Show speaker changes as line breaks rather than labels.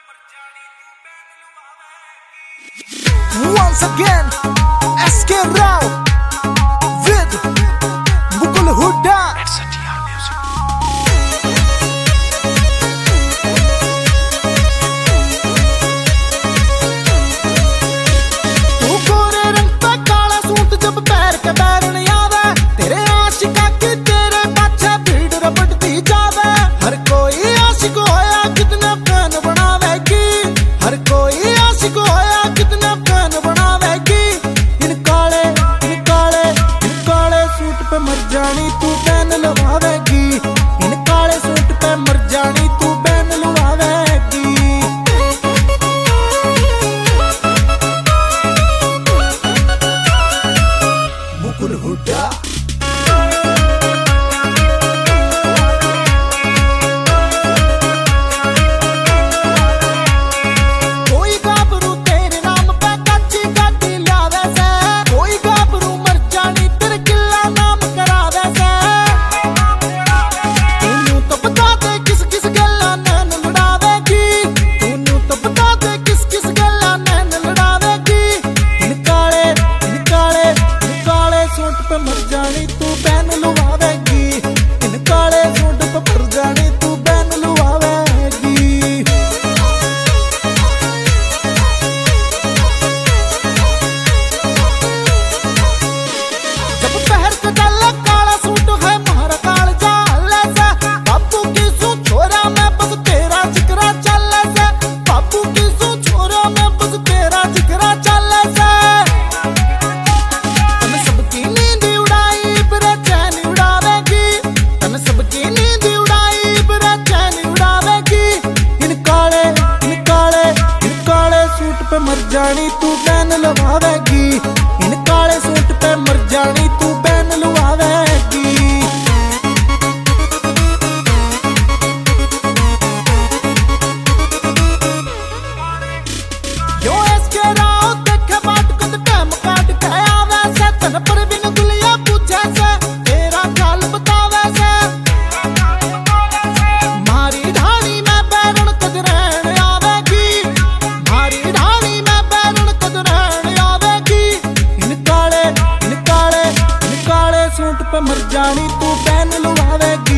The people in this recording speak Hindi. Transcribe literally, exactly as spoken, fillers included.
Once again, S K Rao with Mukul Hooda. It's a T R music. तू गोरे रंग पे काला सूट जब पैर के बैरन आवे, तेरे आशिका की तेरे पाछे भीड़ रपटती जावे। हर कोई आशिक होया कितना फैन बनावेगी, हर कोई आशिक होया कितना फैन बनावेगी। इन काले इन काले इन काले सूट पे मर जानी तू बैन लवावेगी, इन काले सूट पे मर जानी तू बैन लवावेगी। मुकुल हुड्डा पे मर जानी तू बैन लुवावेगी, इन काले सूट पे मर जानी तू बैन लुवावेगी। जब पहर के डाला काला सूट है मारा काल जाले से, बापू की सू छोरा मैं बस तेरा जिक्रा चले से, बापू की सू छोरा मैं बस तेरा जिक्रा चले से। पे मर जानी तू बैन लवावेगी, इन काले सूट पे मर जानी तू बैन लवावेगी। यो एसके राव देखे बाट कद टाइम काट के आवे से, तन पर बिन दुलिया पूछे से तेरा ख्याल बतावे से। मारी ढाणी में बैरन कद रहन आवेगी, मारी ढाणी सूट पे मर जानी तू बैन लुवावेगी।